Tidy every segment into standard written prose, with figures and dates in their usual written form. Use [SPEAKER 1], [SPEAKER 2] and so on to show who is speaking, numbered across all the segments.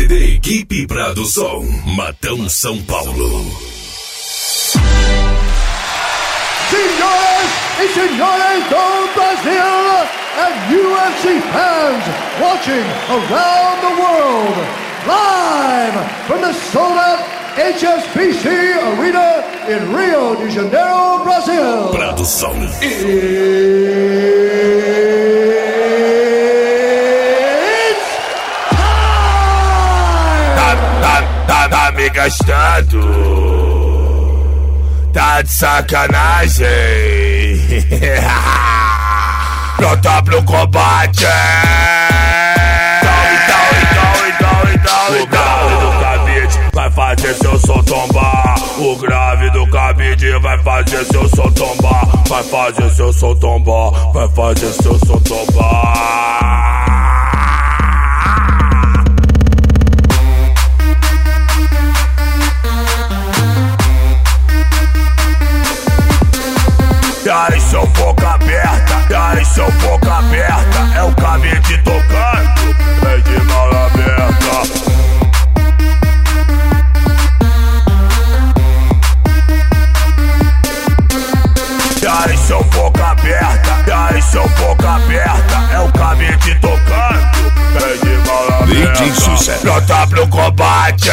[SPEAKER 1] CD Equipe Produção, Matão, São Paulo.
[SPEAKER 2] Senhoras e senhores do Brasil and UFC fans watching around the world, live from the sold-out HSBC Arena in Rio de Janeiro, Brazil.
[SPEAKER 1] Produção.
[SPEAKER 3] Tá me gastando, tá de sacanagem. Pronta pro combate. O grave do cabide vai fazer seu som tombar. O grave do cabide vai fazer seu som tombar. Vai fazer seu som tombar. Vai fazer seu som tombar. Cara, seu boca aberta, cara, seu boca aberta. É o cabide tocando, é de mala aberta. Cara, seu boca aberta, cara, seu boca aberta. É o cabide tocando, é de mala aberta. Pronta pro combate.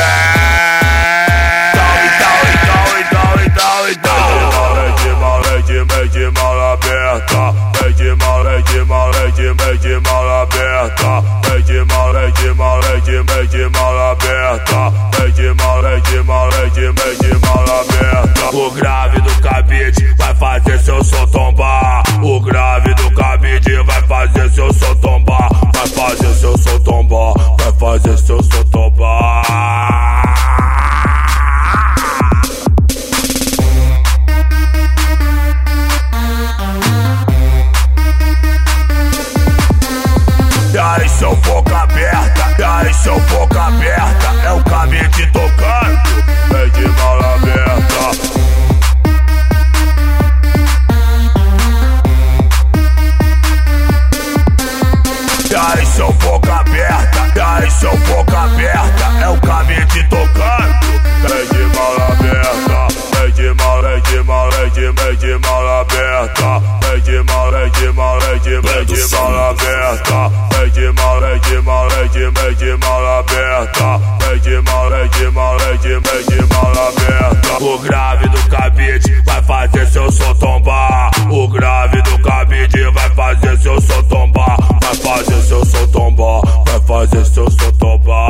[SPEAKER 3] De mala aberta, de mala aberta, de mala aberta. O grave do cabide vai fazer seu som tombar. O grave do cabide vai fazer seu som tombar. Vai fazer seu som tombar. Vai fazer seu som tombar. Cara, seu boca aberta, cara, seu boca aberta. É o cabide tocando, é de mala aberta. Cara, seu boca aberta, cara, seu boca aberta. É o cabide tocando, é de mala aberta. É de mala aberta. É de mala aberta. É de mala aberta. É de mala aberta. O grave do cabide vai fazer seu som tombar. O grave do cabide vai fazer seu som tombar. Vai fazer seu som tombar. Vai fazer seu som tombar.